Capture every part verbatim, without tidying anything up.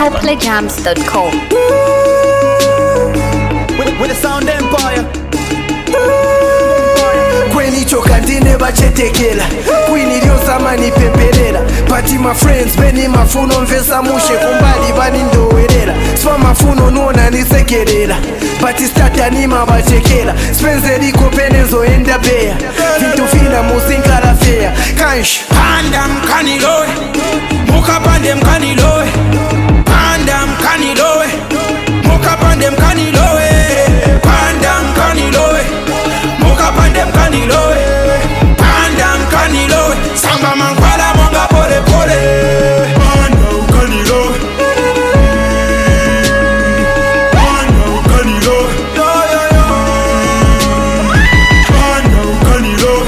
coldplay jams dot com. With, with the sound empire. Kweni choka ndine bachetekela Kwini lyosama nipembelela Pati my friends beni mafuno mvesa mushe kumbali bani ndowerela Swa mafuno nuona nisekelela Pati stata nima bachekela Spenze liko penezo enda beya Vintu fina musinkala fea Kansh Panda mkanilowe Muka pande mkanilowe Panda mkanilowe Muka pande mkanilowe Panda mkanilowe Muka pande mkanilowe Panda mkanilowe Samba mankwala monga pole pole Panda mkanilowe Panda mkanilowe Yo yo yo Panda mkanilowe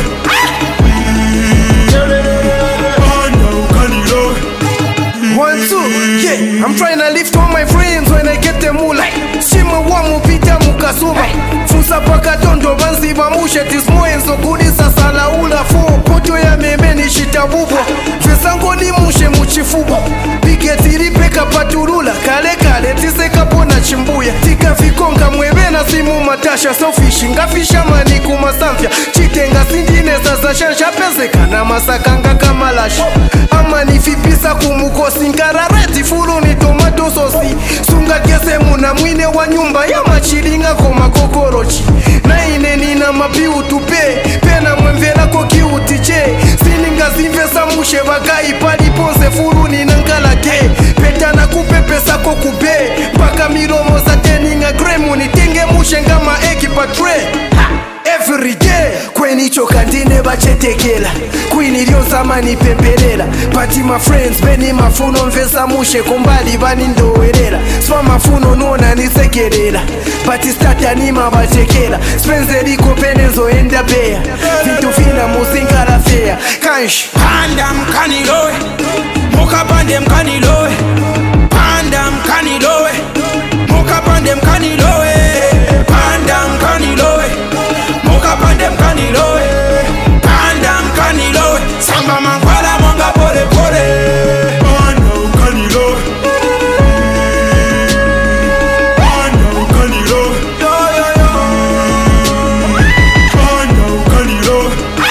Panda mkanilowe One, two, yeah, I'm trying to lift all my friends when I get them all like Shima wamu pita mukasuma Fusa paka tondo banzi bamushe tismo enzo kudisa sala ula fuo Poto ya memeni shita bubo Fesango ni mushe muchifubo Bigeti ripeka paturula Kale kale tiseka pona chimbuya Tika fikonga mwebena simu matasha Sofishi ngafisha mani kumasamfya Chitenga sindine sasa shansha pezeka na masakanga kamalashi Ama nifipisa kumukosi Nkarareti fulu ni tomato sosi Sunga kese muna mwine wa nyumba ya machilinga koma kokorochi Na ine nina mapiu tupe Pena mwemvela koki utiche Sininga zimvesa mushe bagai Pali ponse fulu ni nankala ke Peta na kupe pesa kokube Paka milomo za teninga gremu Nitenge mushe ngama eki patre Every day Kweni choka ndine bachetekela Kwini lyosama nipembelela Pati my friends beni mafuno mvesa mushe kumbali bani ndowerela Swa mafuno nuona nisekelela Pati stata nima bachekela Spenze liko penezo enda beya Vintu fina musinkala fea Kansh Panda mkanilowe Muka pande mkanilowe Panda mkanilowe Muka pande mkanilowe Panda mkanilowe Muka pande mkanilowe Panda mkanilowe Samba mankwala monga pole pole Panda mkanilowe Panda mkanilowe Yo yo yo Panda mkanilowe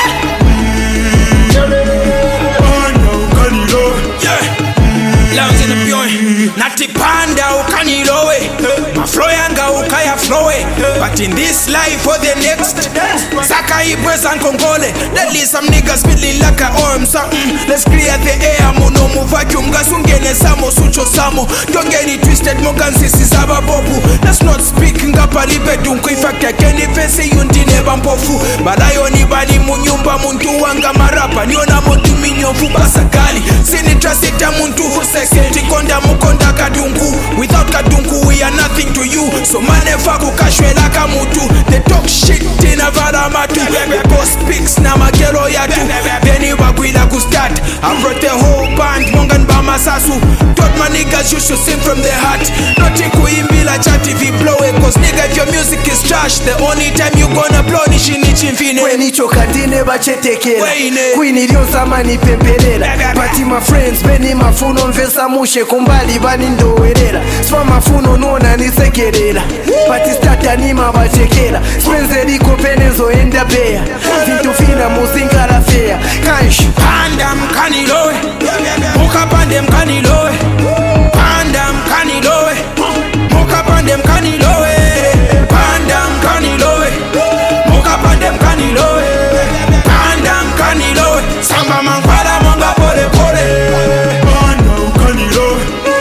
Panda mkanilowe Yeah Lounge in the joint Nati panda ukanilowe Maflow yanga ukaya flowe But in this life for the next Saka ibweza nkongole Let least some niggas feeling like a arm something Let's clear the air Muno muvacuum Gasungene samo sucho samo Don't get it twisted Mogansisi zaba bobu Let's not speak Ngapa libe dunku Ifakta keni fesi yundine bampofu Balayo ni bani munyumba Muntu wanga marapa Niona motu minyofu basakali Sinitrasita muntu Seketi konda mukonda kadunku Without kadunku we are nothing to you So manefa kukashwela kamutu They talk shit tina varamatu Go speaks na makero yatu Beni wagwila kustart I brought the whole band Mongan bama sasu Told my niggas you should sing from the heart Not kuimbila chati vi blow it Cause nigga if your music is trash The only time you gonna blow ni shinichi mfine Kweni choka ndine bachetekela Weine. Kwini lyosama nipembelela Pati my friends beni mafuno mvesa mushe kumbali bani ndowerela Swa mafuno nuona nisekelela Pati stata nima bachekela Spenze liko penezo enda beya Vintu fina musinkala fea Kansh Panda mkanilowe Muka pande mkanilowe Panda mkanilowe Muka pande mkanilowe Panda mkanilowe Muka pande mkanilowe Panda mkanilowe Samba mankwala monga pole pole Panda mkanilowe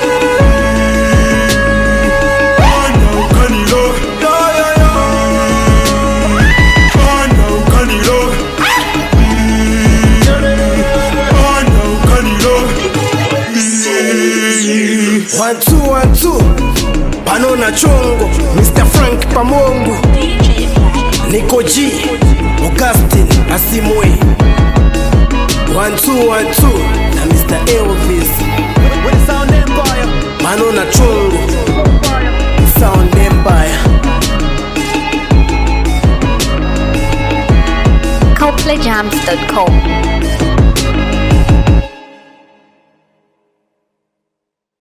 Panda mkanilowe Yo yo yo Panda mkanilowe Panda mkanilowe One two one two Panona chongo Mister Frank Pamongo Nico G Augustin Asimwe One two one two Na Mister Elvis With the sound empire. Panona chongo Sound Empire coldplay jams dot com.